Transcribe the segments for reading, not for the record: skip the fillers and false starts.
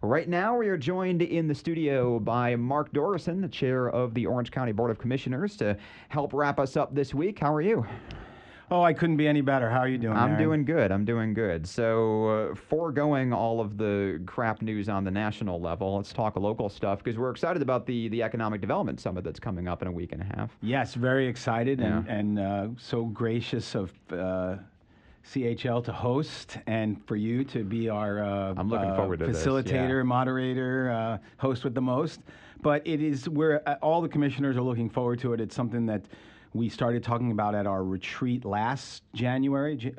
Right now, we are joined in the studio by Mark Dorison, the chair of the Orange County Board of Commissioners, to help wrap us up this week. How are you? Oh, I couldn't be any better. How are you doing, I'm Aaron? doing good. I'm doing good. So, foregoing all of the crap news on the national level, let's talk local stuff because we're excited about the Economic Development Summit that's coming up in a week and a half. Yes, very excited Yeah. and so gracious of CHL to host and for you to be our I'm looking forward to this, facilitator, yeah. moderator, host with the most. But it is where all the commissioners are looking forward to it. It's something that we started talking about at our retreat last January,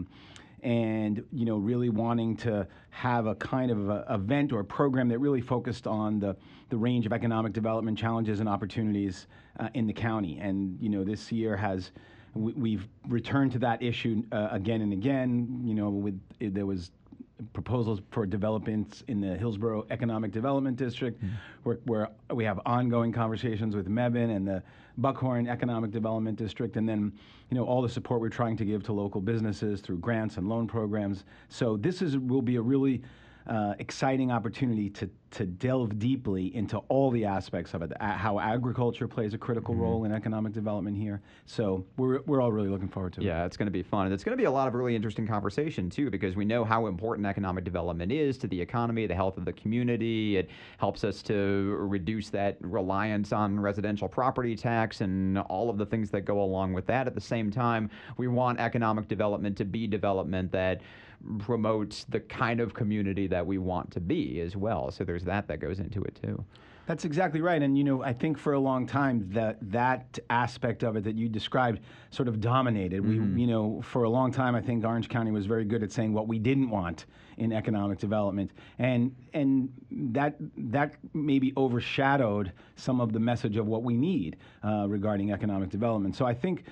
and really wanting to have a kind of event or a program that really focused on the range of economic development challenges and opportunities in the county. And this year we've returned to that issue again and again. There was proposals for developments in the Hillsborough Economic Development District, where we have ongoing conversations with Mebane and the Buckhorn Economic Development District, and then all the support we're trying to give to local businesses through grants and loan programs. So this will be a really exciting opportunity to delve deeply into all the aspects of it, how agriculture plays a critical role in economic development here. So we're all really looking forward to it. Yeah, it's going to be fun. And it's going to be a lot of really interesting conversation, too, because we know how important economic development is to the economy, the health of the community. It helps us to reduce that reliance on residential property tax and all of the things that go along with that. At the same time, we want economic development to be development that promotes the kind of community that we want to be as well. So there's that goes into it too. That's exactly right. And I think for a long time that aspect of it that you described sort of dominated. We for a long time I think Orange County was very good at saying what we didn't want in economic development, and that maybe overshadowed some of the message of what we need regarding economic development. So I think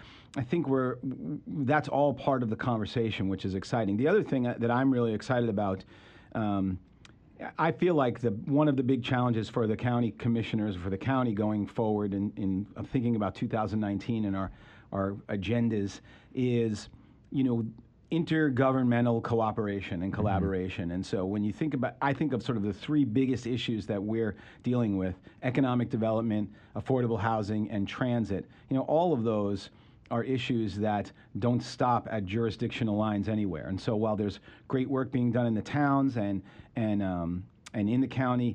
that's all part of the conversation, which is exciting. The other thing that I'm really excited about, I feel like one of the big challenges for the county commissioners, for the county going forward in thinking about 2019 and our agendas is, intergovernmental cooperation and collaboration. And so when you I think of sort of the three biggest issues that we're dealing with: economic development, affordable housing, and transit. All of those are issues that don't stop at jurisdictional lines anywhere. And so while there's great work being done in the towns and in the county,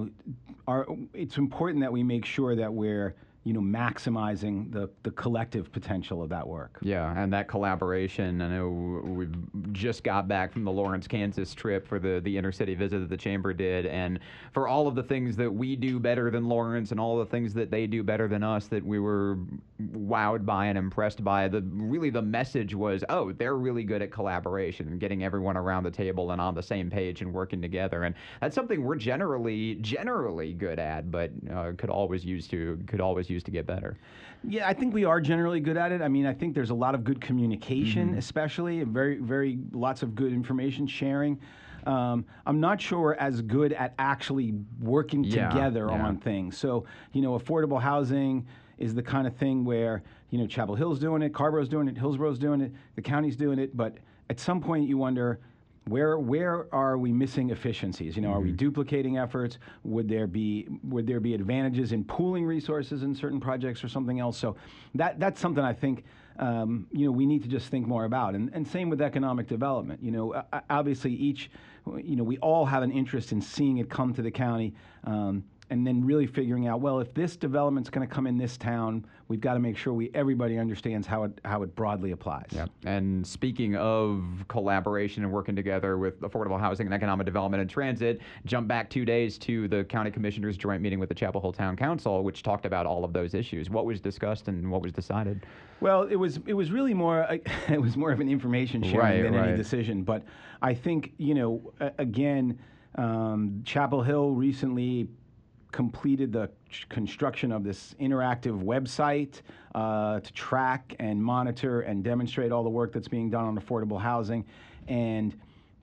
it's important that we make sure that we're maximizing the collective potential of that work. Yeah, and that collaboration. I know we've just got back from the Lawrence, Kansas trip for the intercity visit that the Chamber did, and for all of the things that we do better than Lawrence and all the things that they do better than us that we were wowed by and impressed by, the message was, oh, they're really good at collaboration and getting everyone around the table and on the same page and working together. And that's something we're generally good at, but could always use to get better. Yeah, I think we are generally good at it. I mean, I think there's a lot of good communication, especially very lots of good information sharing. I'm not sure we're as good at actually working together on things. So, affordable housing is the kind of thing where, Chapel Hill's doing it, Carborough's doing it, Hillsborough's doing it, the county's doing it, but at some point you wonder, where are we missing efficiencies? Are we duplicating efforts? Would there be advantages in pooling resources in certain projects or something else? So that's something I think we need to just think more about. And same with economic development. Obviously we all have an interest in seeing it come to the county. And then really figuring out, well, if this development's going to come in this town, we've got to make sure everybody understands how it broadly applies. Yeah. And speaking of collaboration and working together with affordable housing and economic development and transit, jump back 2 days to the county commissioners' joint meeting with the Chapel Hill Town Council, which talked about all of those issues. What was discussed and what was decided? Well, it was really more it was more of an information sharing than any decision. But I think again, Chapel Hill recently completed the construction of this interactive website to track and monitor and demonstrate all the work that's being done on affordable housing. And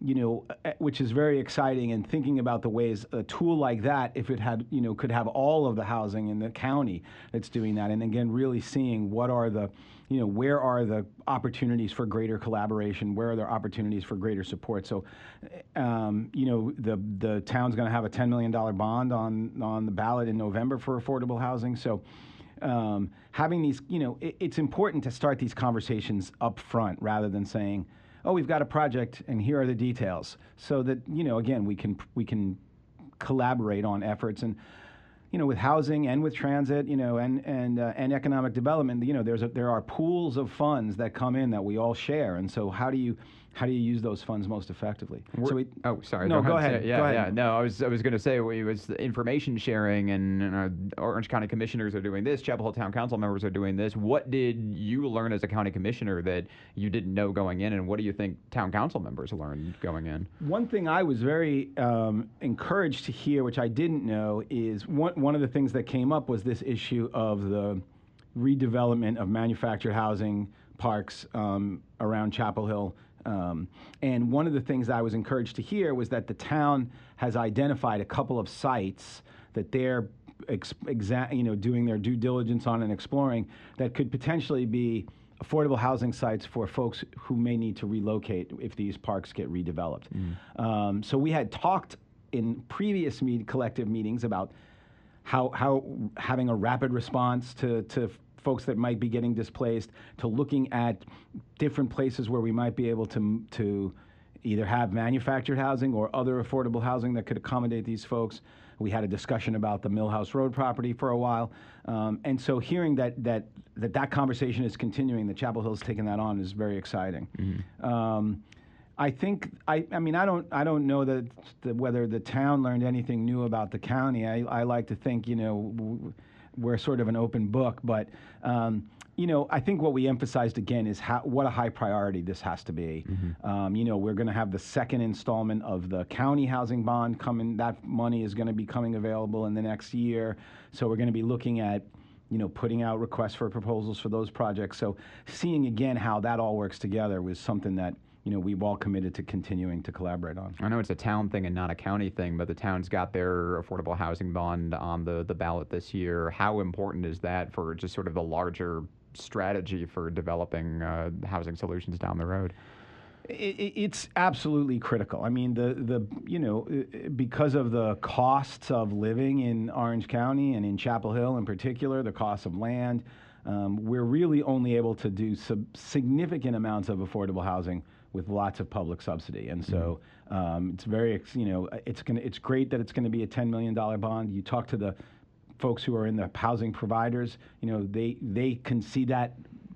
which is very exciting, and thinking about the ways a tool like that, if it had, could have all of the housing in the county that's doing that, and again, really seeing what are the, where are the opportunities for greater collaboration, where are there opportunities for greater support. So, the town's going to have a $10 million bond on the ballot in November for affordable housing. So, having these, it's important to start these conversations up front rather than saying, oh, we've got a project and here are the details, so that, again, we can collaborate on efforts. And with housing and with transit, and economic development, there are pools of funds that come in that we all share. And so how do you use those funds most effectively? Sorry. No, go ahead. Yeah, go ahead. Yeah. No, I was going to say, it was information sharing, and Orange County commissioners are doing this. Chapel Hill Town Council members are doing this. What did you learn as a county commissioner that you didn't know going in, and what do you think town council members learned going in? One thing I was very encouraged to hear, which I didn't know, is one of the things that came up was this issue of the redevelopment of manufactured housing parks around Chapel Hill. And one of the things I was encouraged to hear was that the town has identified a couple of sites that they're doing their due diligence on and exploring that could potentially be affordable housing sites for folks who may need to relocate if these parks get redeveloped. So we had talked in previous collective meetings about how having a rapid response to folks that might be getting displaced, to looking at different places where we might be able to either have manufactured housing or other affordable housing that could accommodate these folks. We had a discussion about the Millhouse Road property for a while, and so hearing that conversation is continuing, that Chapel Hill's taking that on, is very exciting. I think I don't know that whether the town learned anything new about the county. I like to think we're sort of an open book, but I think what we emphasized again is what a high priority this has to be. We're going to have the second installment of the county housing bond coming. That money is going to be coming available in the next year, so we're going to be looking at putting out requests for proposals for those projects. So seeing again how that all works together was something that we've all committed to continuing to collaborate on. I know it's a town thing and not a county thing, but the town's got their affordable housing bond on the ballot this year. How important is that for just sort of the larger strategy for developing housing solutions down the road? It's absolutely critical. I mean, because of the costs of living in Orange County and in Chapel Hill in particular, the cost of land, we're really only able to do significant amounts of affordable housing with lots of public subsidy. And so it's very, it's great that it's going to be a $10 million bond. You talk to the folks who are in the housing providers, they can see that,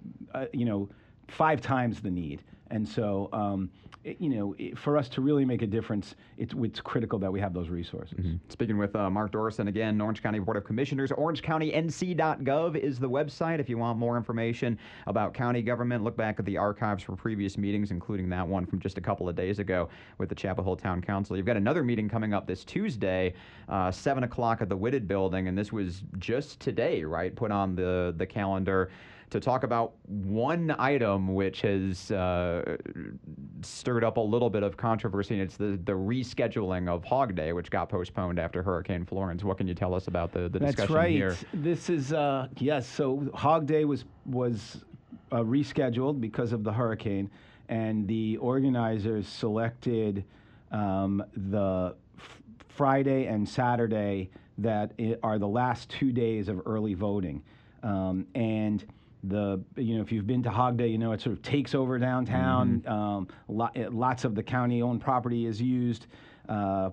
5 times the need. And so, for us to really make a difference, it's critical that we have those resources. Speaking with Mark Dorison again, Orange County Board of Commissioners, orangecounty.nc.gov is the website. If you want more information about county government, look back at the archives for previous meetings, including that one from just a couple of days ago with the Chapel Hill Town Council. You've got another meeting coming up this Tuesday, 7 o'clock at the Whitted Building, and this was just today, right, put on the calendar to talk about one item which has stirred up a little bit of controversy, and it's the rescheduling of Hog Day, which got postponed after Hurricane Florence. What can you tell us about the discussion here? That's right. This is, yes, so Hog Day was rescheduled because of the hurricane, and the organizers selected the Friday and Saturday that are the last 2 days of early voting. And if you've been to Hog Day, it sort of takes over downtown. Lots of the county-owned property is used and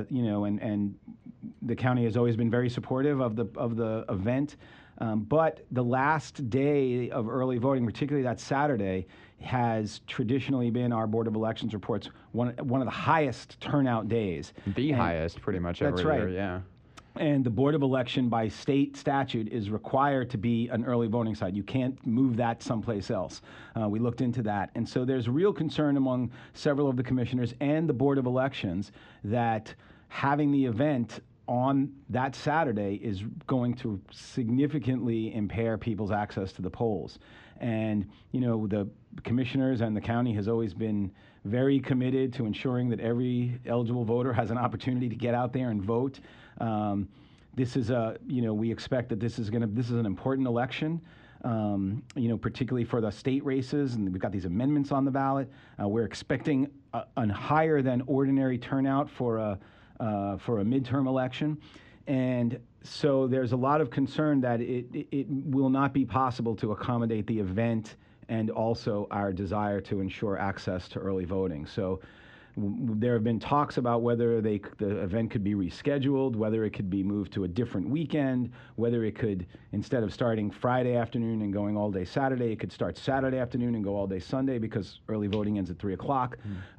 the county has always been very supportive of the event. But the last day of early voting, particularly that Saturday, has traditionally been, our Board of Elections reports, one of the highest turnout days. The highest, pretty much every year, yeah. And the Board of Election, by state statute, is required to be an early voting site. You can't move that someplace else. We looked into that. And so there's real concern among several of the commissioners and the Board of Elections that having the event on that Saturday is going to significantly impair people's access to the polls. And, the commissioners and the county has always been very committed to ensuring that every eligible voter has an opportunity to get out there and vote. This is we expect that this is an important election. Particularly for the state races, and we've got these amendments on the ballot. We're expecting a higher than ordinary turnout for a midterm election, and so there's a lot of concern that it will not be possible to accommodate the event and also our desire to ensure access to early voting. So there have been talks about whether the event could be rescheduled, whether it could be moved to a different weekend, whether it could, instead of starting Friday afternoon and going all day Saturday, it could start Saturday afternoon and go all day Sunday because early voting ends at 3 o'clock.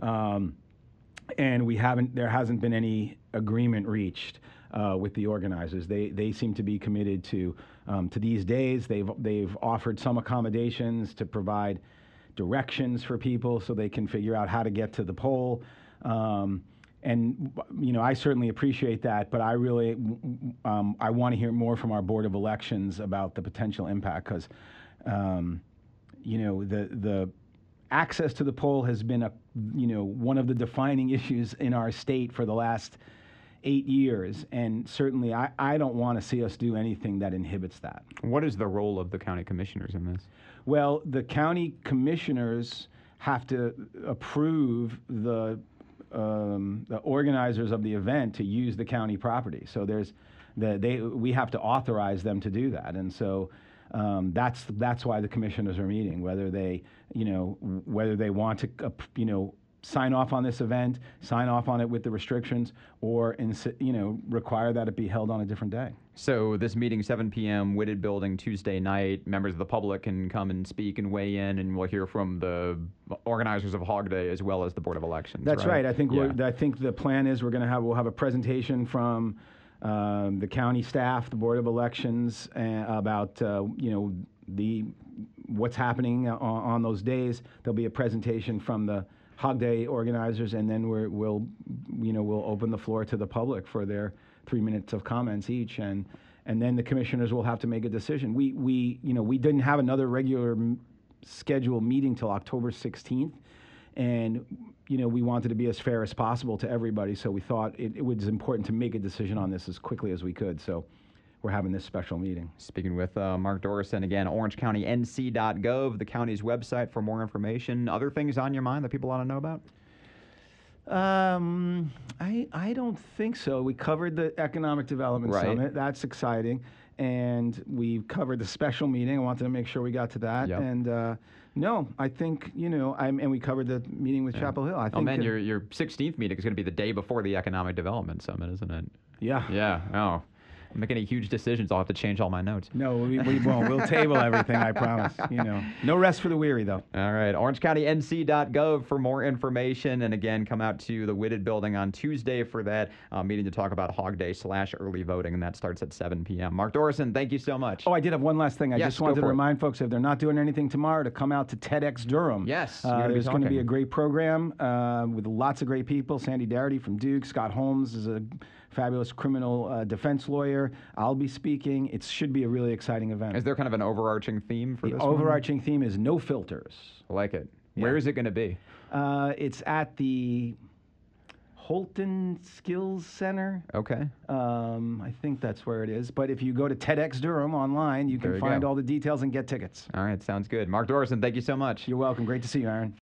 And there hasn't been any agreement reached with the organizers. They seem to be committed to these days. They've offered some accommodations to provide directions for people so they can figure out how to get to the poll. And I certainly appreciate that, but I really I want to hear more from our Board of Elections about the potential impact, because the access to the poll has been one of the defining issues in our state for the last 8 years, and certainly I don't want to see us do anything that inhibits that. What is the role of the county commissioners in this? Well, the county commissioners have to approve the organizers of the event to use the county property. So we have to authorize them to do that, and so that's why the commissioners are meeting. Whether they want to sign off on this event, sign off on it with the restrictions, or require that it be held on a different day. So this meeting, 7 p.m., Whitted Building, Tuesday night. Members of the public can come and speak and weigh in, and we'll hear from the organizers of Hog Day as well as the Board of Elections. That's right. I think Yeah. I think the plan is we'll have a presentation from the county staff, the Board of Elections, about what's happening on those days. There'll be a presentation from the Hog Day organizers, and then we'll open the floor to the public for their 3 minutes of comments each, and then the commissioners will have to make a decision. We didn't have another regular scheduled meeting till October 16th, and we wanted to be as fair as possible to everybody, so we thought it was important to make a decision on this as quickly as we could. So we're having this special meeting. Speaking with Mark Dorison, again, orangecountync.gov, the county's website for more information. Other things on your mind that people want to know about? I don't think so. We covered the Economic Development Summit. That's exciting. And we covered the special meeting. I wanted to make sure we got to that. Yep. And no, I think, and we covered the meeting with Chapel Hill. I think your 16th meeting is going to be the day before the Economic Development Summit, isn't it? Yeah. Yeah. Oh. I'm making any huge decisions. I'll have to change all my notes. No, we won't. We'll table everything, I promise. No rest for the weary, though. All right. OrangeCountyNC.gov for more information. And again, come out to the Whitted Building on Tuesday for that meeting to talk about Hog Day / early voting. And that starts at 7 p.m. Mark Dorison, thank you so much. Oh, I did have one last thing. I just wanted to remind folks, if they're not doing anything tomorrow, to come out to TEDx Durham. Yes. There's going to be a great program with lots of great people. Sandy Darity from Duke. Scott Holmes is a fabulous criminal defense lawyer. I'll be speaking. It should be a really exciting event. Is there kind of an overarching theme for this one? The overarching theme is no filters. I like it. Yeah. Where is it going to be? It's at the Holton Skills Center. Okay. I think that's where it is. But if you go to TEDx Durham online, you can find all the details and get tickets. All right. Sounds good. Mark Dorison, thank you so much. You're welcome. Great to see you, Aaron.